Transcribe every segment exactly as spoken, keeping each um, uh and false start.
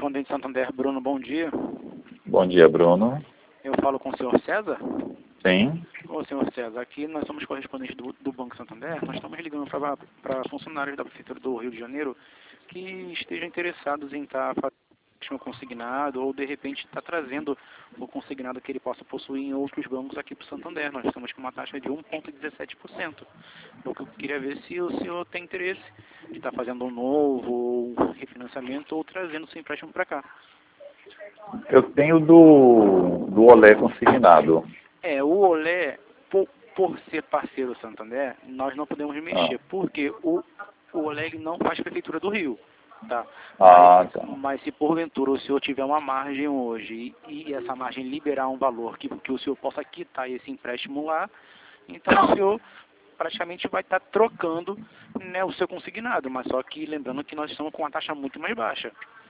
correspondente Santander, Bruno, bom dia. Bom dia, Bruno. Eu falo com o senhor César? Sim. Ô, senhor César, aqui nós somos correspondentes do, do Banco Santander. Nós estamos ligando para funcionários da Prefeitura do Rio de Janeiro que estejam interessados em estar fazendo um consignado ou, de repente, estar trazendo o consignado que ele possa possuir em outros bancos aqui para o Santander. Nós estamos com uma taxa de um vírgula dezessete por cento. Eu queria ver se o senhor tem interesse de estar fazendo um novo um refinanciamento ou trazendo seu empréstimo para cá. Eu tenho do, do Olé consignado. É, o Olé, por, por ser parceiro do Santander, nós não podemos mexer, Ah. porque o, o Olé ele não faz Prefeitura do Rio. Tá? Ah, Mas, tá. mas se porventura o senhor tiver uma margem hoje e, e essa margem liberar um valor que, que o senhor possa quitar esse empréstimo lá, então o senhor praticamente vai estar trocando, né, o seu consignado, mas só que lembrando que nós estamos com uma taxa muito mais baixa.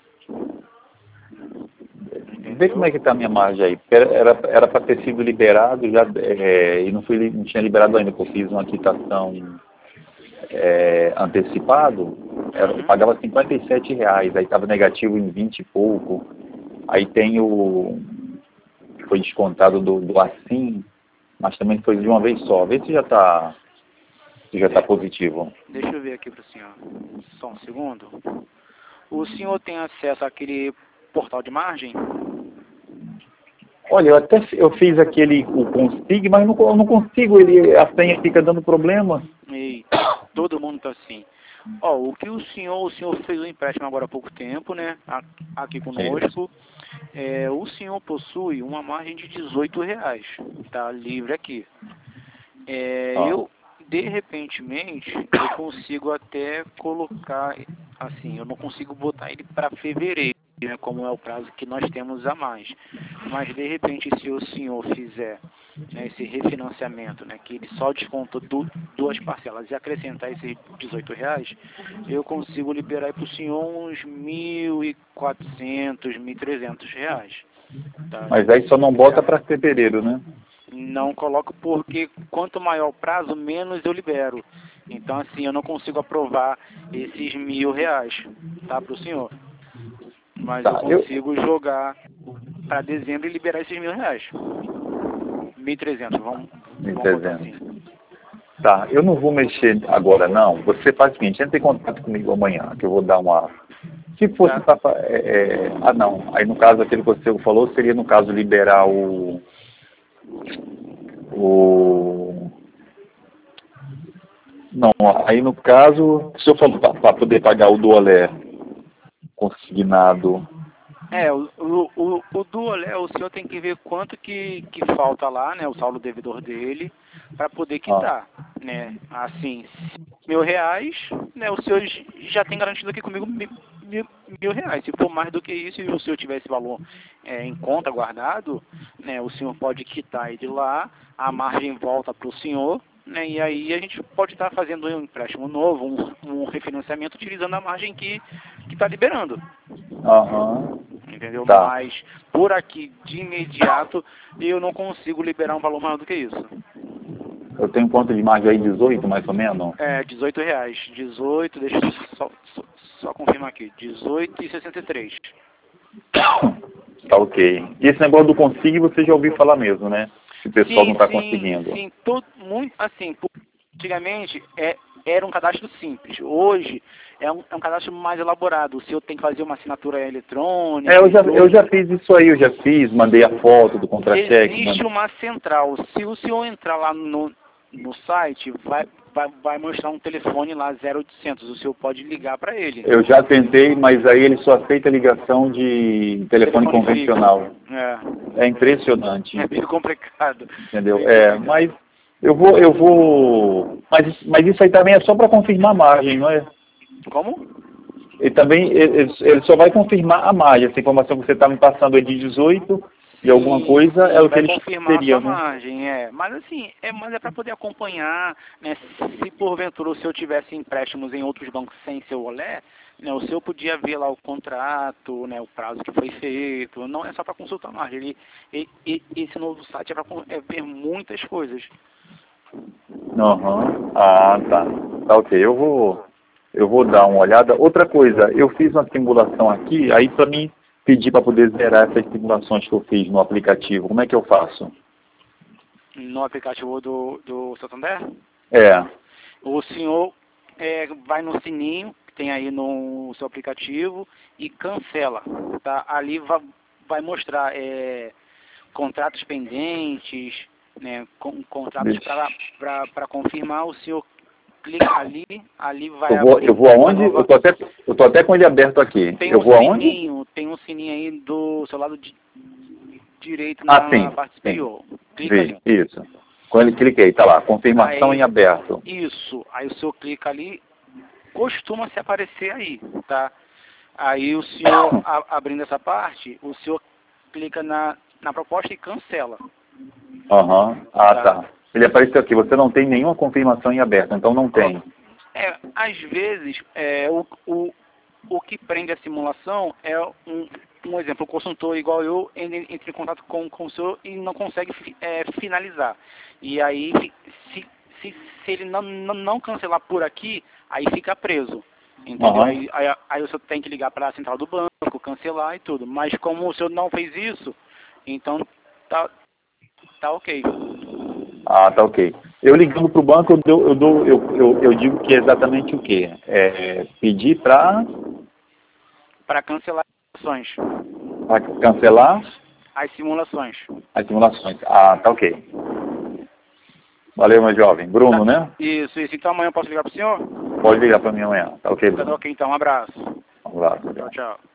Vê como é que está a minha margem aí. Era era para ter sido liberado já, é, e não, fui, não tinha liberado ainda, porque eu fiz uma quitação é, antecipado. Era, eu pagava cinquenta e sete reais, aí estava negativo em vinte e pouco. Aí tem o... Foi descontado do, do Assim, mas também foi de uma vez só. Vê se já está já tá positivo. Deixa eu ver aqui para o senhor. Só um segundo. O senhor tem acesso àquele portal de margem? Olha, eu até eu fiz aquele, o Consig, mas não, eu não consigo, ele, a senha fica dando problema. Eita, todo mundo tá assim. Ó, o que o senhor, o senhor fez um empréstimo agora há pouco tempo, né, aqui conosco, é, o senhor possui uma margem de dezoito reais, tá livre aqui. É, Ah. eu, de repentemente, eu consigo até colocar, assim, eu não consigo botar ele para fevereiro, né, como é o prazo que nós temos a mais. Mas, de repente, se o senhor fizer, né, esse refinanciamento, né, que ele só desconta du duas parcelas e acrescentar esses dezoito reais, eu consigo liberar para o senhor uns mil e quatrocentos, mil e trezentos reais. Tá? Mas aí só não bota para fevereiro, né? Não coloco porque quanto maior o prazo, menos eu libero. Então, assim, eu não consigo aprovar esses mil reais, tá, para o senhor. Mas Tá, eu consigo eu... jogar para dezembro e liberar esses mil reais. Mil e trezentos, vamos, vamos botar assim. Tá, eu não vou mexer agora não. Você faz o seguinte, entre em contato comigo amanhã, que eu vou dar uma... Se fosse Tá. pra... É, é... Ah, não. Aí no caso, aquele que você falou, seria no caso liberar o... O... Não, aí no caso, se eu for para poder pagar o do Olé consignado... É, o, o, o, o do Olé, o senhor tem que ver quanto que, que falta lá, né, o saldo devedor dele, para poder quitar, ah. né, assim, mil reais, né, o senhor já tem garantido aqui comigo mil, mil, mil reais. Se for mais do que isso e o senhor tiver esse valor é, em conta guardado, né, o senhor pode quitar ele lá, a margem volta para o senhor, né, e aí a gente pode estar fazendo um empréstimo novo, um, um refinanciamento utilizando a margem que está liberando. Aham. Entendeu? Tá. Mas por aqui, de imediato, eu não consigo liberar um valor maior do que isso. Eu tenho quanto de margem aí? dezoito, mais ou menos? É, dezoito reais. dezoito, deixa eu só, só, só confirmar aqui. dezoito e sessenta e três. Tá ok. E esse negócio do Consig você já ouviu falar mesmo, né? Se o pessoal sim, não está sim, conseguindo. Sim, todo, muito, assim, antigamente é, era um cadastro simples. Hoje é um, é um cadastro mais elaborado. O senhor tem que fazer uma assinatura eletrônica. É, eu já, eu já fiz isso aí, eu já fiz, mandei a foto do contra-cheque. Existe uma central. Se o senhor entrar lá no, no site, vai, vai, vai mostrar um telefone lá, zero oitocentos. O senhor pode ligar para ele. Eu já tentei, mas aí ele só aceita ligação de telefone, telefone convencional. É. É impressionante. É bem complicado. Entendeu? Bem é, complicado. Mas eu vou, eu vou... Mas, mas isso aí também é só para confirmar a margem, não é? Como? Ele também, ele, ele só vai confirmar a margem. Essa informação que você está me passando é de dezoito e alguma coisa, sim, é o que eles teriam, né? Margem, é. Mas assim, é, mas é para poder acompanhar, né? Se porventura o senhor tivesse empréstimos em outros bancos sem seu Olé, né, o senhor podia ver lá o contrato, né, o prazo que foi feito. Não é só para consultar a margem. Ele, e, e, esse novo site é para é ver muitas coisas. Uhum. Ah, tá. Tá ok. Eu vou, eu vou dar uma olhada. Outra coisa, eu fiz uma simulação aqui, aí para mim pedir para poder zerar essas simulações que eu fiz no aplicativo, como é que eu faço? No aplicativo do, do Santander? É. O senhor é, vai no sininho que tem aí no seu aplicativo e cancela, tá? Ali vai, vai mostrar é, contratos pendentes, né, com, contratos para confirmar. O senhor clica ali, ali vai eu vou, abrir. Eu vou aonde? Nova... Eu tô até, eu tô até com ele aberto aqui. Tem eu um vou sininho, aonde? tem um sininho aí do seu lado di direito Ah, na, sim, na parte sim. superior. Clica Vi, ali. isso. Quando ele cliquei, tá lá, confirmação Aí, em aberto. isso. Aí o senhor clica ali, costuma se aparecer aí, tá? Aí o senhor, a, abrindo essa parte, o senhor clica na, na proposta e cancela. Aham. Uhum. Ah, Tá? tá. Ele apareceu aqui, você não tem nenhuma confirmação em aberto, então não tem. É, às vezes, é, o, o, o que prende a simulação é um, um exemplo, o consultor igual eu entra em contato com, com o senhor e não consegue é, finalizar. E aí, se, se, se ele não, não, não cancelar por aqui, aí fica preso. Entendeu? Uhum. Aí, aí, aí o senhor tem que ligar para a central do banco, cancelar e tudo. Mas como o senhor não fez isso, então tá, tá ok. Ah, tá ok. Eu ligando para o banco, eu, dou, eu, dou, eu, eu, eu digo que é exatamente o quê? É pedir para... Para cancelar as simulações. Para cancelar As simulações. as simulações. Ah, tá ok. Valeu, meu jovem. Bruno, Tá. né? Isso, isso. Então amanhã eu posso ligar pro senhor? Pode ligar para mim amanhã. Tá ok, Tá Bruno? ok, então. Um abraço. Um abraço. Tchau, tchau.